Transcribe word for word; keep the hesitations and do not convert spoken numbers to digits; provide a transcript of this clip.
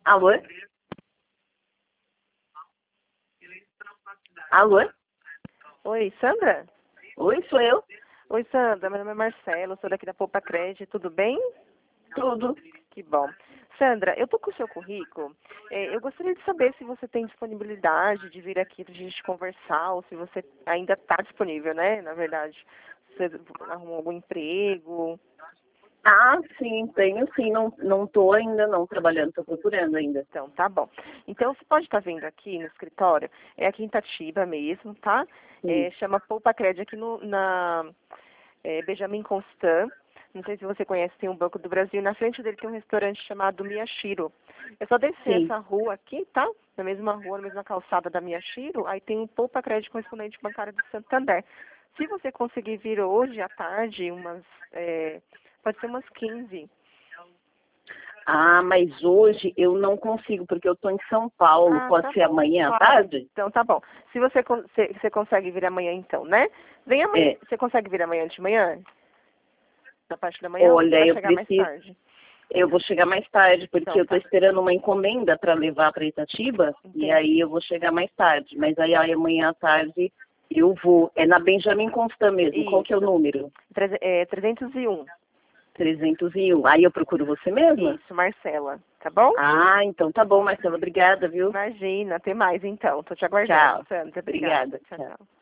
Alô? Alô? Oi, Sandra? Oi, sou eu? Oi, Sandra, meu nome é Marcelo, sou daqui da Poupa Crédito, tudo bem? Tudo. Que bom. Sandra, eu tô com o seu currículo, eh, eu gostaria de saber se você tem disponibilidade de vir aqui pra gente conversar, ou se você ainda está disponível, né, na verdade. Você arrumou algum emprego? Ah, sim, tenho sim. Não, não tô ainda não trabalhando, tô procurando ainda. Então, tá bom. Então, você pode estar vindo aqui no escritório, é aqui em Itatiba mesmo, tá? Sim. É, chama Poupa Crédito aqui no, na é, Benjamin Constant. Não sei se você conhece, tem um Banco do Brasil. Na frente dele tem um restaurante chamado Miyashiro. É só descer Sim. essa rua aqui, tá? Na mesma rua, na mesma calçada da Miyashiro, aí tem um Poupa Crédito correspondente bancário de Santander. Se você conseguir vir hoje à tarde, umas, é, pode ser umas quinze. Ah, mas hoje eu não consigo, porque eu tô em São Paulo. Ah, Pode tá ser bom. amanhã à Claro. tarde? Então tá bom. Se você, con- se, você consegue vir amanhã então, né? Vem amanhã. É. Você consegue vir amanhã de manhã? Na parte da manhã ou você Olha, vai eu chegar mais preciso. tarde? Eu vou chegar mais tarde, porque Então eu tô tá. esperando uma encomenda para levar para Itatiba, e Entendi. aí eu vou chegar mais tarde. Mas aí, aí amanhã à tarde eu vou. É na Benjamin Constant mesmo. Qual que é o Isso. número? Treze- é, trezentos e um. trezentos e um. Aí eu procuro você mesma? Isso, Marcela. Tá bom? Ah, então tá bom, Marcela. Obrigada, viu? Imagina. Até mais então. Tô te aguardando, Tchau. Sandra. Obrigada. Obrigada. Tchau, Tchau. tchau.